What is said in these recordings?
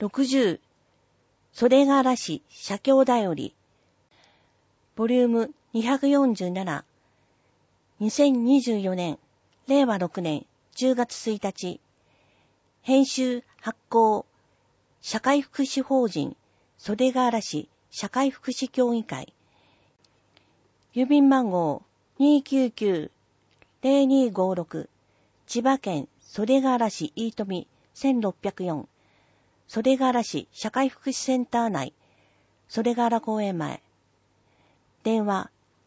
60、袖ヶ浦市社協だより、ボリューム247、2024年、令和6年10月1日、編集発行、社会福祉法人、袖ヶ浦市社会福祉協議会、郵便番号299-0256、千葉県袖ヶ浦市飯富1604、袖ヶ浦市社会福祉センター内、袖ヶ浦公園前。電話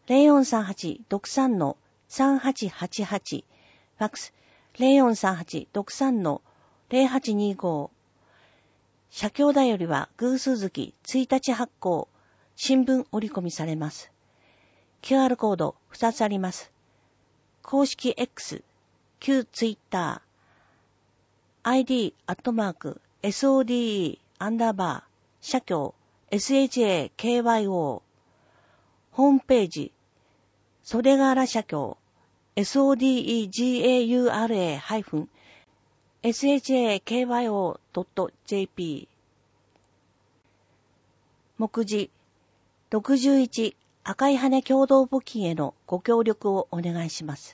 0438-63-3888、ファックス0438-63-0825。社協だよりは偶数月1日発行、新聞折り込みされます。QR コード2つあります。公式 X、旧 Twitter、ID、SODE、社協、SHAKYO、ホームページ、袖ヶ浦社協、SODEGARA-SHAKYO.jp。目次、61、赤い羽共同募金へのご協力をお願いします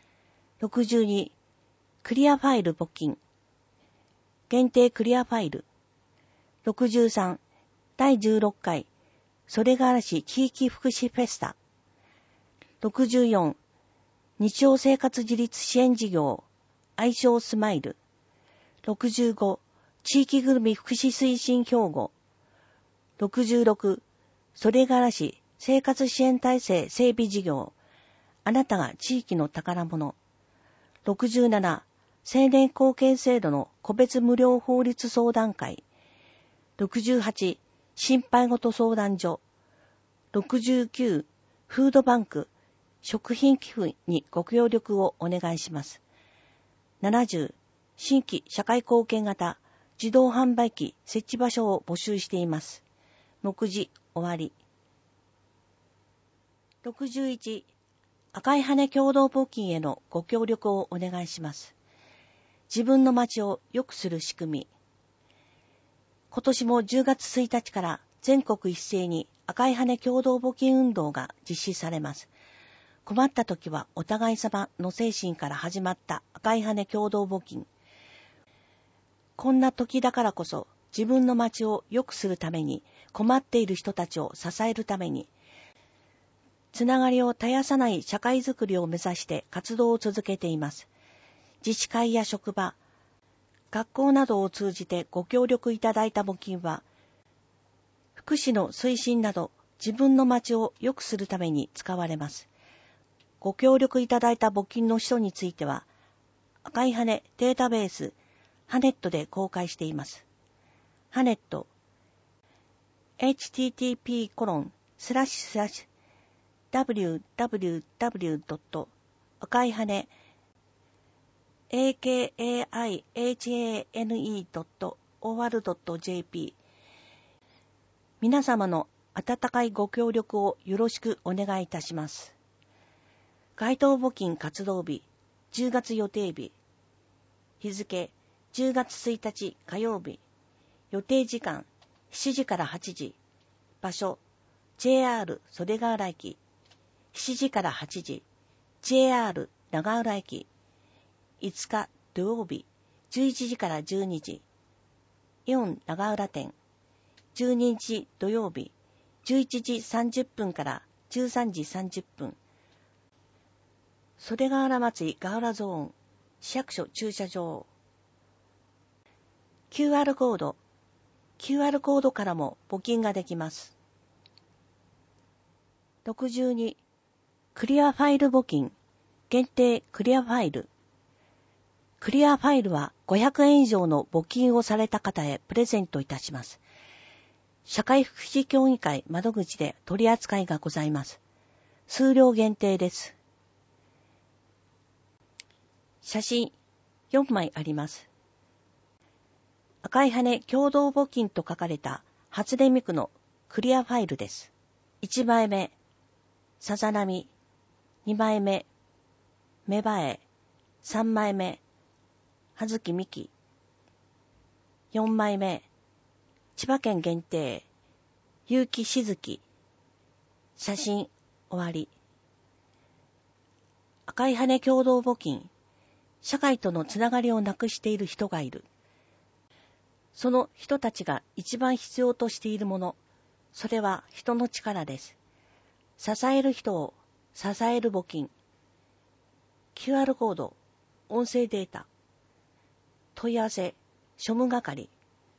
。62、クリアファイル募金。限定クリアファイル。63、第16回、袖ヶ浦市地域福祉フェスタ。64、日常生活自立支援事業、愛称スマイル。65、地域ぐるみ福祉推進標語。66、袖ヶ浦市生活支援体制整備事業、あなたが地域の宝物。67、青年貢献制度の個別無料法律相談会。68、心配ごと相談所。69、フードバンク、食品寄付にご協力をお願いします。70、新規社会貢献型自動販売機設置場所を募集しています。目次終わり。61、赤い羽共同募金へのご協力をお願いします。自分の街を良くする仕組み。今年も10月1日から全国一斉に赤い羽共同募金運動が実施されます。困った時はお互い様の精神から始まった赤い羽共同募金。こんな時だからこそ自分の街を良くするために、困っている人たちを支えるために、つながりを絶やさない社会づくりを目指して活動を続けています。自治会や職場、学校などを通じてご協力いただいた募金は、福祉の推進など自分の街を良くするために使われます。ご協力いただいた募金の人については、赤い羽データベース、ハネットで公開しています。ハネット、http://www. 赤い羽 akaihane.or.jp。 皆様の温かいご協力をよろしくお願いいたします。該当募金活動日、10月予定日、日付10月1日火曜日、予定時間7時から8時、場所 JR 袖ヶ浦駅、7時から8時、JR 長浦駅、5日土曜日、11時から12時、イオン長浦店、12日土曜日、11時30分から13時30分、袖ヶ浦祭りヶ浦ゾーン、市役所駐車場。QR コードからも募金ができます。62、クリアファイル募金、限定クリアファイル。クリアファイルは500円以上の募金をされた方へプレゼントいたします。社会福祉協議会窓口で取り扱いがございます。数量限定です。写真4枚あります。赤い羽共同募金と書かれた初音ミクのクリアファイルです。1枚目、さざ波。2枚目、芽生え。3枚目、葉月美希。4枚目、 千葉県限定、結城しずき。写真終わり。赤い羽共同募金。社会とのつながりをなくしている人がいる。その人たちが一番必要としているもの、それは人の力です。支える人を支える募金。QR コード、音声データ。問い合わせ、庶務係。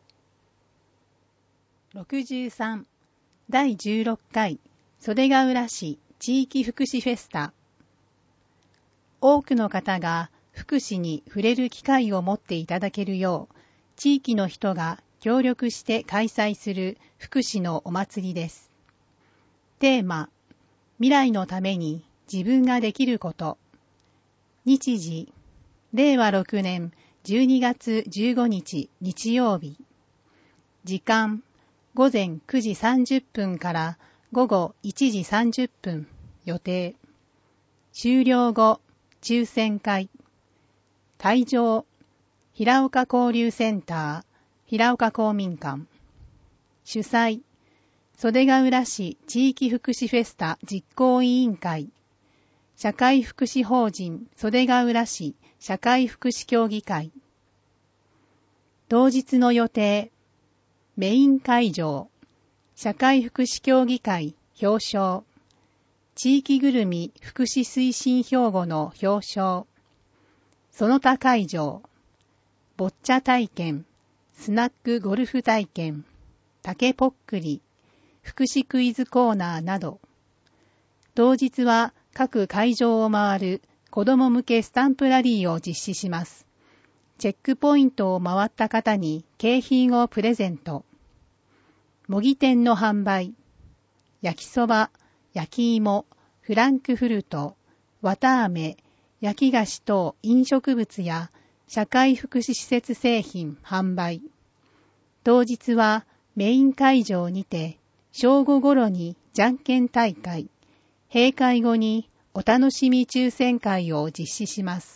63第16回袖ヶ浦市地域福祉フェスタ。多くの方が福祉に触れる機会を持っていただけるよう、地域の人が協力して開催する福祉のお祭りです。テーマ、未来のために自分ができること。日時、令和6年12月15日日曜日。時間、午前9時30分から午後1時30分予定。終了後、抽選会。会場、平岡交流センター、平岡公民館。主催、袖ヶ浦市地域福祉フェスタ実行委員会。社会福祉法人袖ヶ浦市社会福祉協議会。当日の予定、メイン会場、社会福祉協議会表彰。地域ぐるみ福祉推進標語の表彰。その他会場、ボッチャ体験、スナックゴルフ体験、竹ぽっくり、福祉クイズコーナーなど、当日は各会場を回る子ども向けスタンプラリーを実施します。チェックポイントを回った方に景品をプレゼント。模擬店の販売、焼きそば、焼き芋、フランクフルト、綿あめ、焼き菓子等飲食物や社会福祉施設製品販売。当日はメイン会場にて正午頃にじゃんけん大会、閉会後にお楽しみ抽選会を実施します。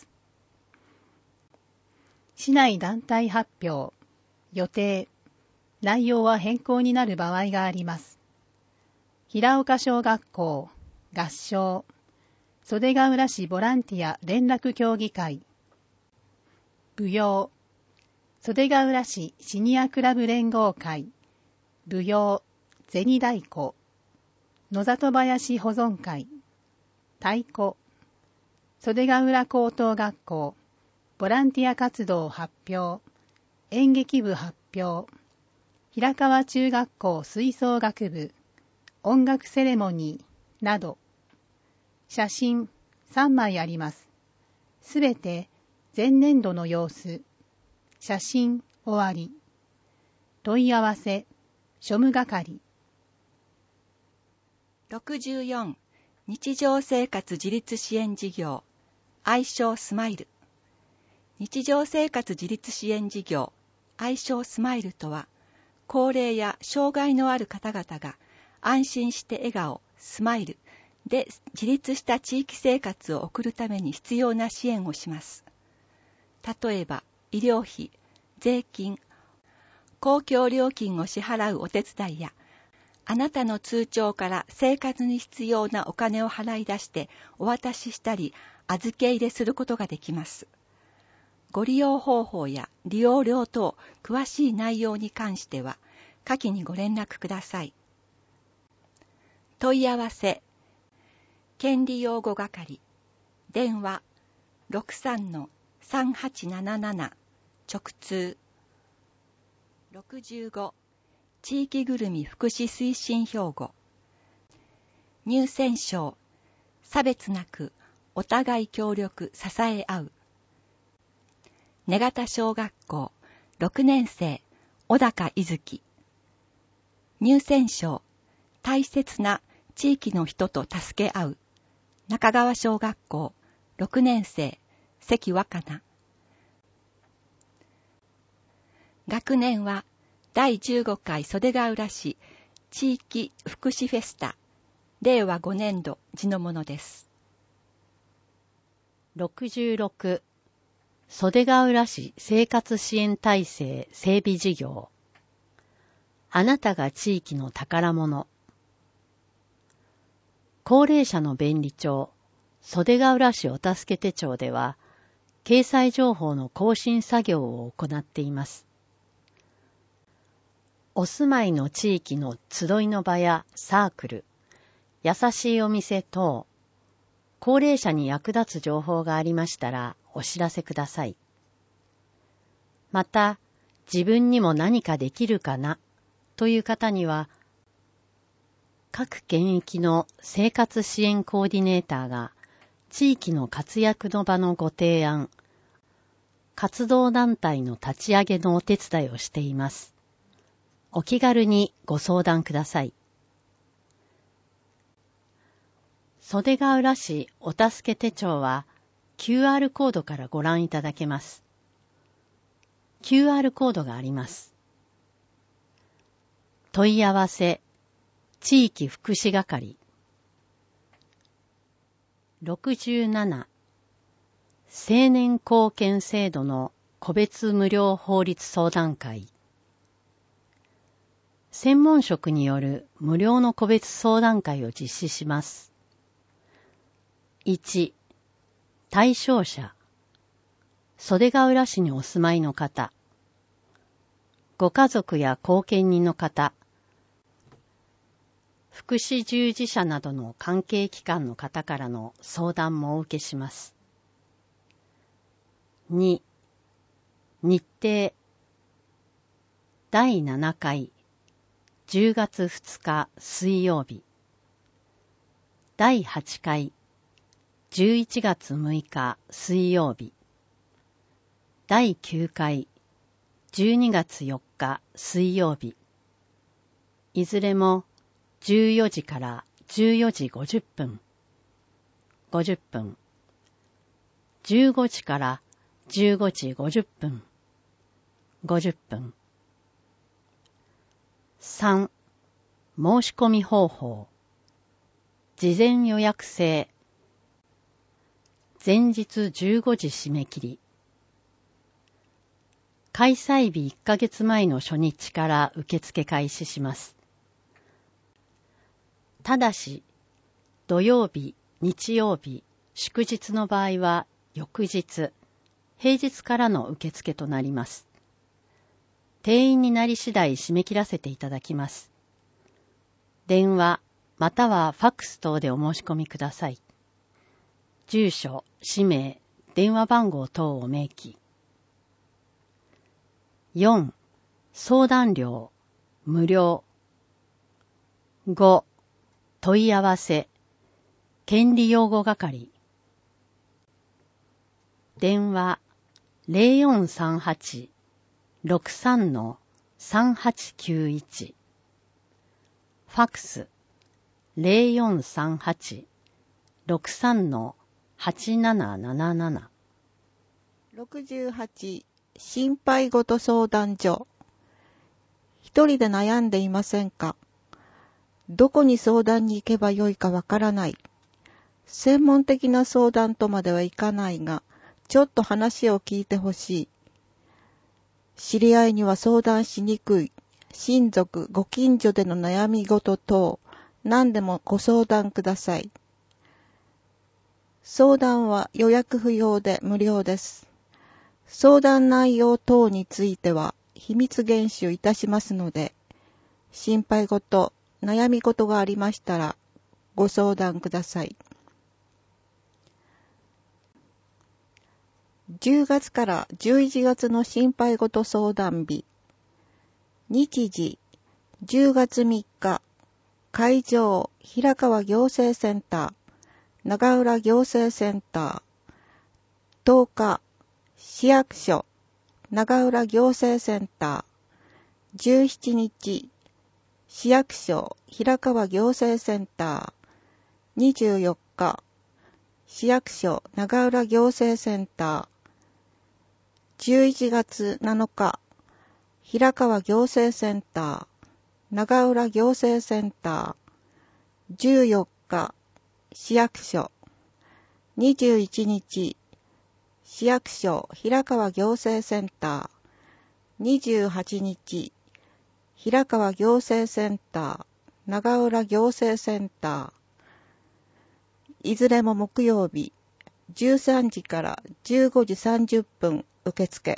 市内団体発表、予定、内容は変更になる場合があります。平岡小学校、合唱、袖ヶ浦市ボランティア連絡協議会、舞踊、袖ヶ浦市シニアクラブ連合会、舞踊、銭太鼓、野里林保存会、太鼓、袖ヶ浦高等学校、ボランティア活動発表、演劇部発表、平川中学校吹奏楽部、音楽セレモニーなど、写真3枚あります。すべて前年度の様子。写真終わり。問い合わせ、庶務係。 64日常生活自立支援事業愛称スマイル。日常生活自立支援事業愛称スマイルとは、高齢や障害のある方々が安心して笑顔、スマイルで自立した地域生活を送るために必要な支援をします。例えば、医療費、税金、公共料金を支払うお手伝いや、あなたの通帳から生活に必要なお金を払い出してお渡ししたり、預け入れすることができます。ご利用方法や利用料等詳しい内容に関しては、下記にご連絡ください。問い合わせ、権利擁護係、電話 63-3877 直通。65地域ぐるみ福祉推進標語。入選賞、差別なくお互い協力支え合う。根方小学校6年生小高いずき。入選賞、大切な地域の人と助け合う。中川小学校6年生関若菜。学年は第15回袖ヶ浦市地域福祉フェスタ令和5年度時のものです。 66袖ヶ浦市生活支援体制整備事業。 あなたが地域の宝物。高齢者の便利帳、袖ヶ浦市お助け手帳では、掲載情報の更新作業を行っています。お住まいの地域の集いの場やサークル、優しいお店等、高齢者に役立つ情報がありましたらお知らせください。また、自分にも何かできるかなという方には、各県域の生活支援コーディネーターが地域の活躍の場のご提案、活動団体の立ち上げのお手伝いをしています。お気軽にご相談ください。袖ヶ浦市お助け手帳は QR コードからご覧いただけます。QR コードがあります。問い合わせ、地域福祉係。67、青年貢献制度の個別無料法律相談会。専門職による無料の個別相談会を実施します。1、対象者。袖ヶ浦市にお住まいの方。ご家族や後見人の方。福祉従事者などの関係機関の方からの相談もお受けします。2、日程。第7回10月2日水曜日。第8回11月6日水曜日。第9回12月4日水曜日。いずれも14時から14時50分。50分。15時から15時50分。50分。3、申し込み方法。事前予約制。前日15時締め切り。開催日1ヶ月前の初日から受付開始します。ただし、土曜日、日曜日、祝日の場合は翌日、平日からの受付となります。定員になり次第締め切らせていただきます。電話、またはファックス等でお申し込みください。住所、氏名、電話番号等を明記。4、相談料、無料。5、問い合わせ、権利擁護係。電話、0438-63-3891。ファックス、0438-63-8777。 68、心配ごと相談所。一人で悩んでいませんか？どこに相談に行けばよいかわからない。専門的な相談とまではいかないが、ちょっと話を聞いてほしい。知り合いには相談しにくい。親族、ご近所での悩み事等、何でもご相談ください。相談は予約不要で無料です。相談内容等については秘密厳守いたしますので、心配事、悩み事がありましたらご相談ください。10月から11月の心配事相談日。日時、10月3日、会場、平川行政センター、長浦行政センター。10日、市役所、長浦行政センター。17日、市役所、平川行政センター。24日、市役所、長浦行政センター。11月7日、平川行政センター、長浦行政センター。14日、市役所。21日、市役所、平川行政センター。28日、 平川行政センター、長浦行政センター、いずれも木曜日、13時から15時30分受付。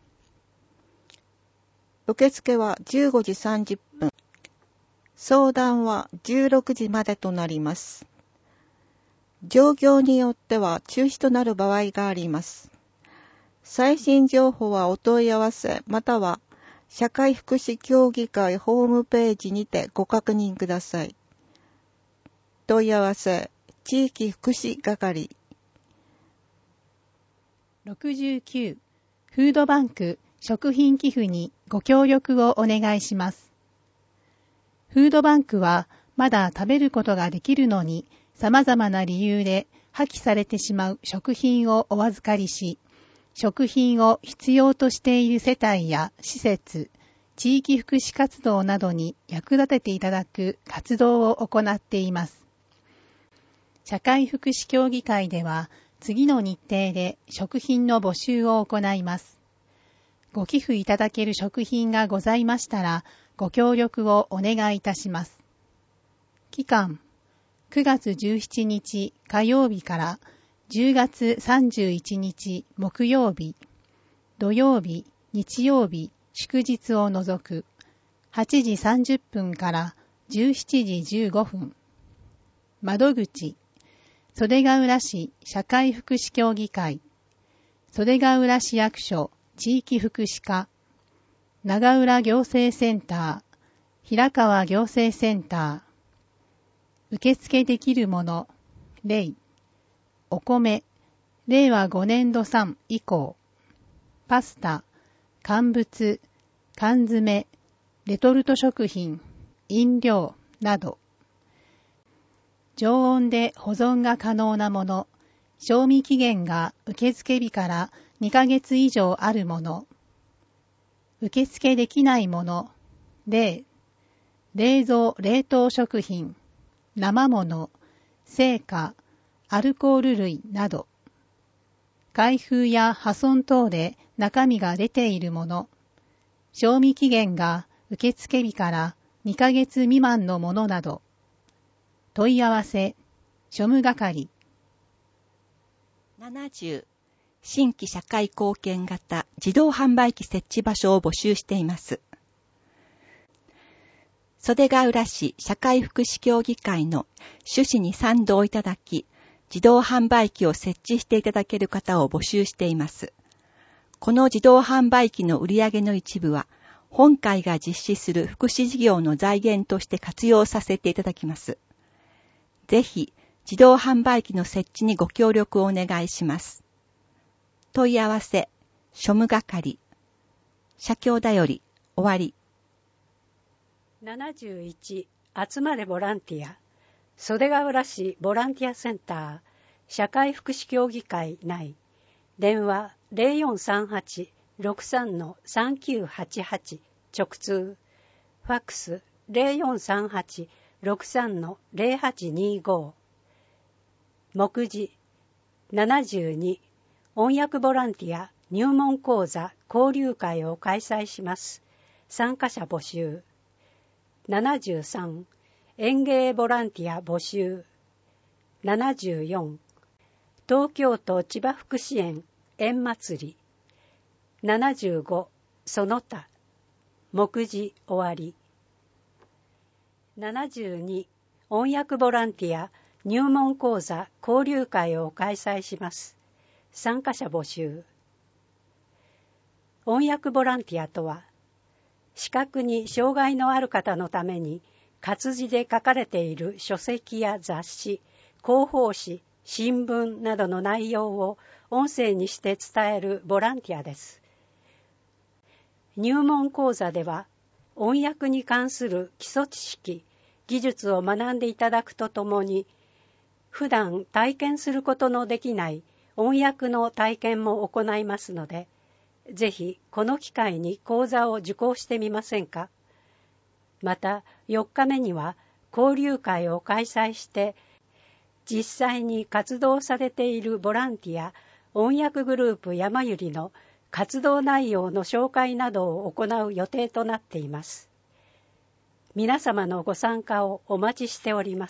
受付は15時30分。相談は16時までとなります。状況によっては中止となる場合があります。最新情報はお問い合わせまたは社会福祉協議会ホームページにてご確認ください。問い合わせ地域福祉係。 69. フードバンク食品寄付にご協力をお願いします。フードバンクはまだ食べることができるのに様々な理由で破棄されてしまう食品をお預かりし、食品を必要としている世帯や施設、地域福祉活動などに役立てていただく活動を行っています。社会福祉協議会では次の日程で食品の募集を行います。ご寄付いただける食品がございましたらご協力をお願いいたします。期間9月17日火曜日から10月31日木曜日、土曜日、日曜日、祝日を除く8時30分から17時15分。窓口、袖ヶ浦市社会福祉協議会、袖ヶ浦市役所地域福祉課、長浦行政センター、平川行政センター、受付できるもの、例、お米、令和5年度産以降、パスタ、乾物、缶詰、レトルト食品、飲料など、常温で保存が可能なもの、賞味期限が受付日から2ヶ月以上あるもの、受付できないもの、例、冷蔵冷凍食品、生もの、製菓、アルコール類など、開封や破損等で中身が出ているもの、賞味期限が受付日から2ヶ月未満のものなど、問い合わせ、庶務係。 70. 新規社会貢献型自動販売機設置場所を募集しています。袖ヶ浦市社会福祉協議会の趣旨に賛同いただき、自動販売機を設置していただける方を募集しています。この自動販売機の売上の一部は、本会が実施する福祉事業の財源として活用させていただきます。ぜひ、自動販売機の設置にご協力をお願いします。問い合わせ、庶務係。社協だより、終わり。 71. 集まれボランティア。袖ヶ浦市ボランティアセンター、社会福祉協議会内、電話 0438-63-3988 直通、ファックス 0438-63-0825、目次72、音訳ボランティア入門講座交流会を開催します。参加者募集。73、園芸ボランティア募集。74、東京都千葉福祉園縁祭り。75、その他。目次終わり。72、音訳ボランティア入門講座交流会を開催します。参加者募集。音訳ボランティアとは、視覚に障害のある方のために活字で書かれている書籍や雑誌、広報誌、新聞などの内容を音声にして伝えるボランティアです。入門講座では、音訳に関する基礎知識、技術を学んでいただくとともに、普段体験することのできない音訳の体験も行いますので、ぜひこの機会に講座を受講してみませんか。また4日目には交流会を開催して、実際に活動されているボランティア音訳グループやまゆりの活動内容の紹介などを行う予定となっています。 皆様のご参加をお待ちしております。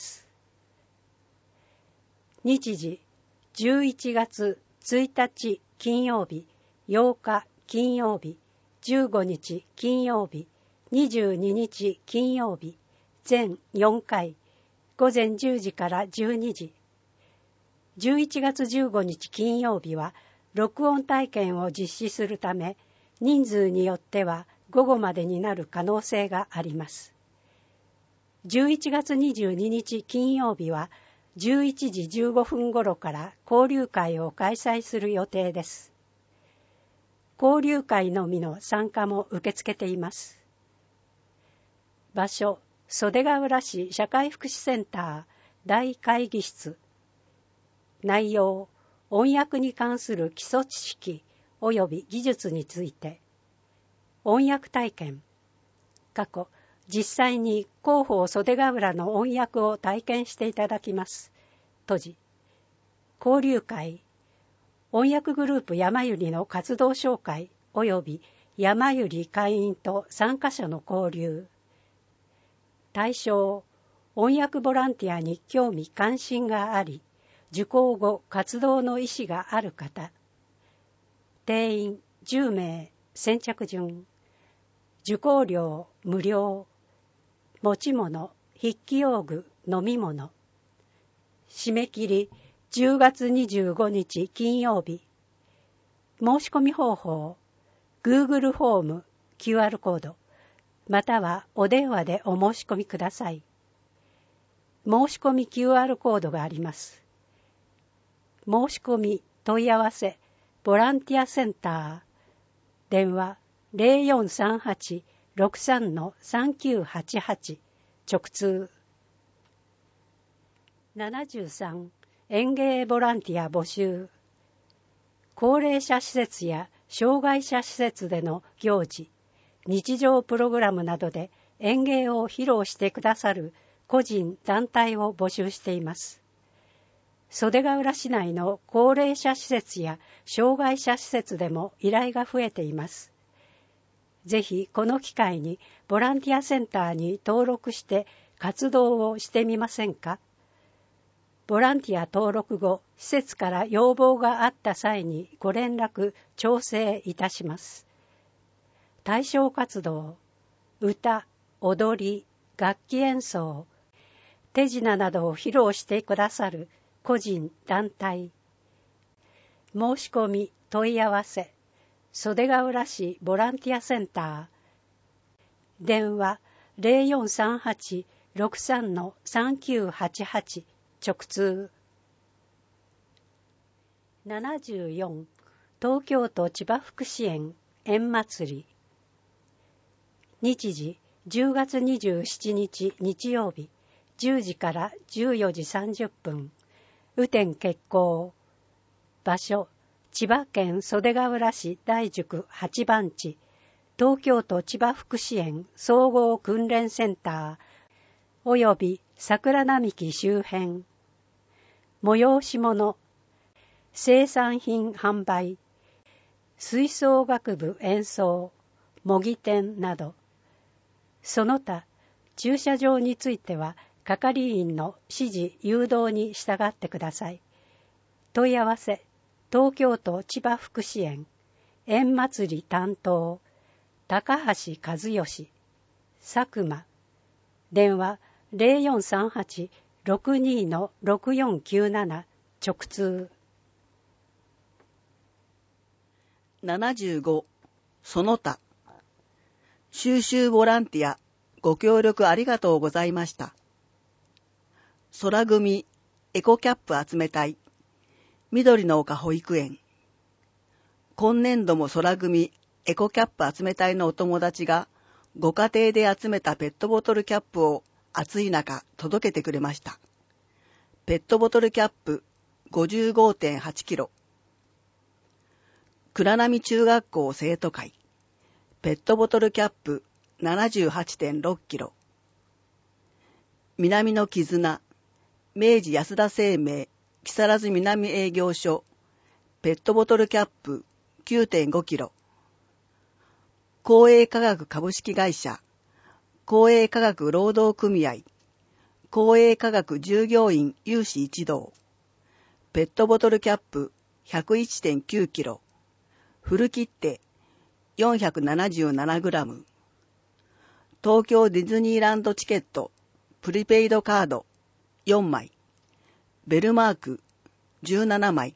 日時11月1日金曜日、8日金曜日、15日金曜日、22日金曜日、全4回、午前10時から12時。11月15日金曜日は録音体験を実施するため、人数によっては午後までになる可能性があります。11月22日金曜日は11時15分頃から交流会を開催する予定です。交流会のみの参加も受け付けています。場所、袖ヶ浦市社会福祉センター大会議室。内容、音訳に関する基礎知識及び技術について。音訳体験。過去、実際に広報袖ヶ浦の音訳を体験していただきます。閉じ。交流会。音訳グループ山ゆりの活動紹介及び山ゆり会員と参加者の交流。対象、音訳ボランティアに興味関心があり、受講後活動の意思がある方。定員10名、先着順。受講料無料。持ち物、筆記用具、飲み物。締め切り10月25日金曜日。申し込み方法、Google フォーム、QR コード、またはお電話でお申し込みください。申し込み QR コードがあります。申し込み問い合わせボランティアセンター電話 0438-63-3988 直通。73園芸ボランティア募集。高齢者施設や障害者施設での行事、日常プログラムなどで園芸を披露してくださる個人団体を募集しています。袖ヶ浦市内の高齢者施設や障害者施設でも依頼が増えています。ぜひこの機会にボランティアセンターに登録して活動をしてみませんか？ボランティア登録後、施設から要望があった際にご連絡、調整いたします。対象活動、歌、踊り、楽器演奏、手品などを披露してくださる個人、団体。申し込み、問い合わせ、袖ヶ浦市ボランティアセンター。電話0438-63-3988直通。74東京都千葉福祉園縁祭り。日時10月27日日曜日10時から14時30分。雨天決行。場所、千葉県袖ヶ浦市大宿8番地、東京都千葉福祉園総合訓練センター、および桜並木周辺。催し物、生産品販売、吹奏楽部演奏、模擬店など。その他、駐車場については、係員の指示誘導に従ってください。問い合わせ、東京都千葉福祉園、縁祭り担当、高橋和義、佐久間、電話0438-62-6497直通。 75その他収集ボランティアご協力ありがとうございました。空組エコキャップ集め隊緑の丘保育園。今年度も空組エコキャップ集め隊のお友達がご家庭で集めたペットボトルキャップを暑い中届けてくれました。ペットボトルキャップ 55.8 キロ。倉波中学校生徒会ペットボトルキャップ 78.6 キロ。南の絆明治安田生命木更津南営業所ペットボトルキャップ 9.5 キロ。公営科学株式会社公営化学労働組合、公営化学従業員有志一同、ペットボトルキャップ 101.9 キロ、フル切手477グラム、東京ディズニーランドチケット、プリペイドカード4枚、ベルマーク17枚、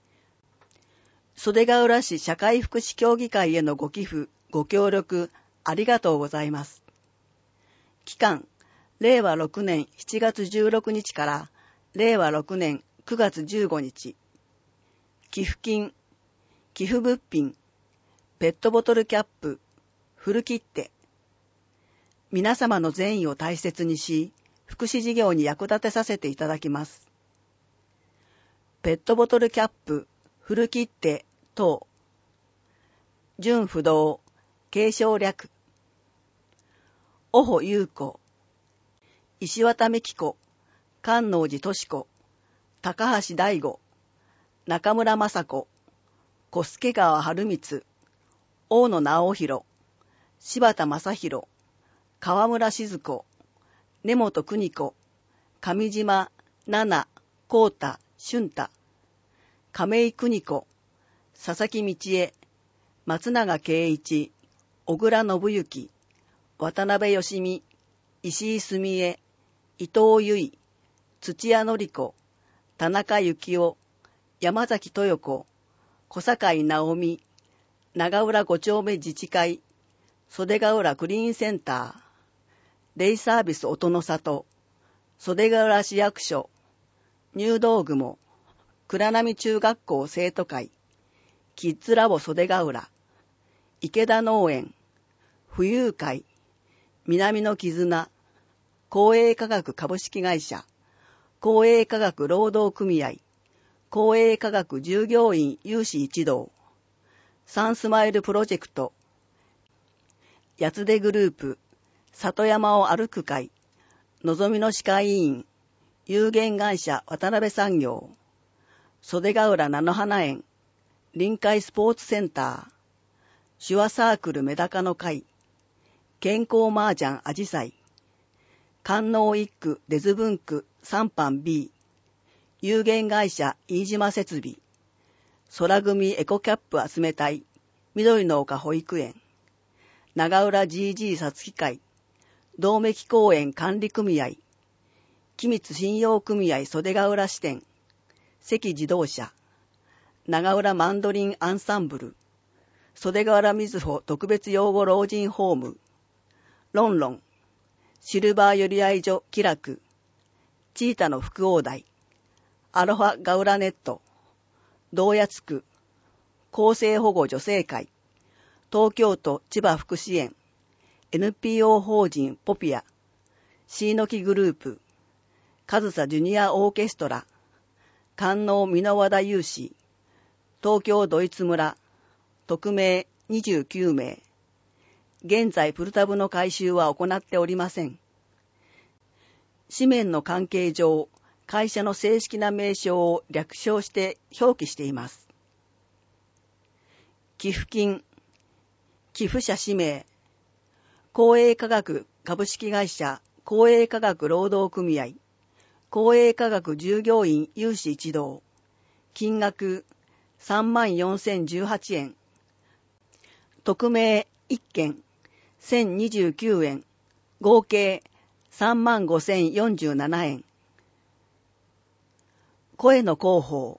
袖ヶ浦市社会福祉協議会へのご寄付、ご協力ありがとうございます。期間、令和6年7月16日から令和6年9月15日。寄付金、寄付物品、ペットボトルキャップ、フル切手。皆様の善意を大切にし、福祉事業に役立てさせていただきます。ペットボトルキャップ、フル切手等。純不動、継承略。小保優子、石渡美紀子、関能寺敏子、高橋大吾、中村雅子、小助川春光、大野直弘、柴田正宏、川村静子、根本邦子、上島奈々、幸太、俊太、亀井邦子、佐々木道恵、松永圭一、小倉信之、渡辺義美、石井澄江、伊藤由衣、土屋典子、田中幸雄、山崎豊子、小坂井直美、長浦5丁目自治会、袖ヶ浦クリーンセンター、デイサービス音の里、袖ヶ浦市役所、入道雲、倉波中学校生徒会、キッズラボ袖ヶ浦、池田農園、富裕会、南の絆、公営化学株式会社、公営化学労働組合、公営化学従業員有志一同、サンスマイルプロジェクト、八つ出グループ、里山を歩く会、のぞみの歯科医院、有限会社渡辺産業、袖ヶ浦菜の花園、臨海スポーツセンター、手話サークルメダカの会、健康麻雀アジサイ、関農一区レズ分区3班 B、有限会社飯島設備、空組エコキャップ集め隊、緑の丘保育園、長浦 GG さつき会、道めき公園管理組合、君津信用組合袖ヶ浦支店、関自動車、長浦マンドリンアンサンブル、袖ヶ浦みずほ特別養護老人ホーム、ロンロン、シルバー寄り合い所気楽、チータの福王台、アロハガウラネット、道谷地区、厚生保護女性会、東京都千葉福祉園、NPO 法人ポピア、シーノキグループ、上総ジュニアオーケストラ、関農美濃和田有志、東京ドイツ村、匿名29名。現在プルタブの回収は行っておりません。紙面の関係上、会社の正式な名称を略称して表記しています。寄付金、寄付者氏名、公営化学株式会社公営化学労働組合、公営化学従業員有志一同、金額34,018円、匿名1件1,029円、合計35,047円。声の広報。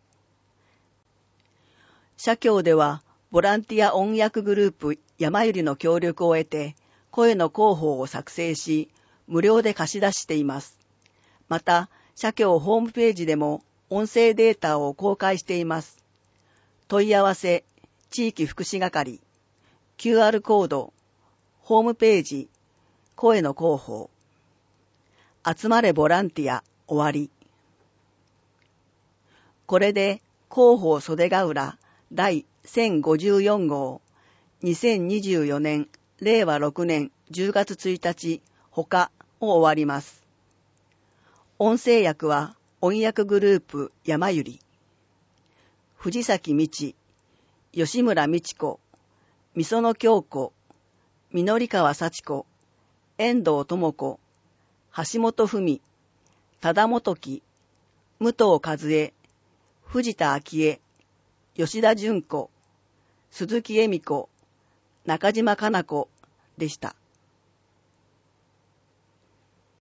社協では、ボランティア音訳グループ山ゆりの協力を得て、声の広報を作成し、無料で貸し出しています。また、社協ホームページでも音声データを公開しています。問い合わせ、地域福祉係、QR コード、ホームページ、声の広報。集まれボランティア、終わり。これで、広報袖ヶ浦第1054号、2024年、令和6年10月1日、他を終わります。音声訳は、音訳グループ山ゆり。藤崎美智、吉村美智子、みその京子、みのり川幸子、 遠藤智子、橋本文、多田元樹、武藤和恵、藤田昭恵、吉田純子、鈴木恵美子、中島かな子でした。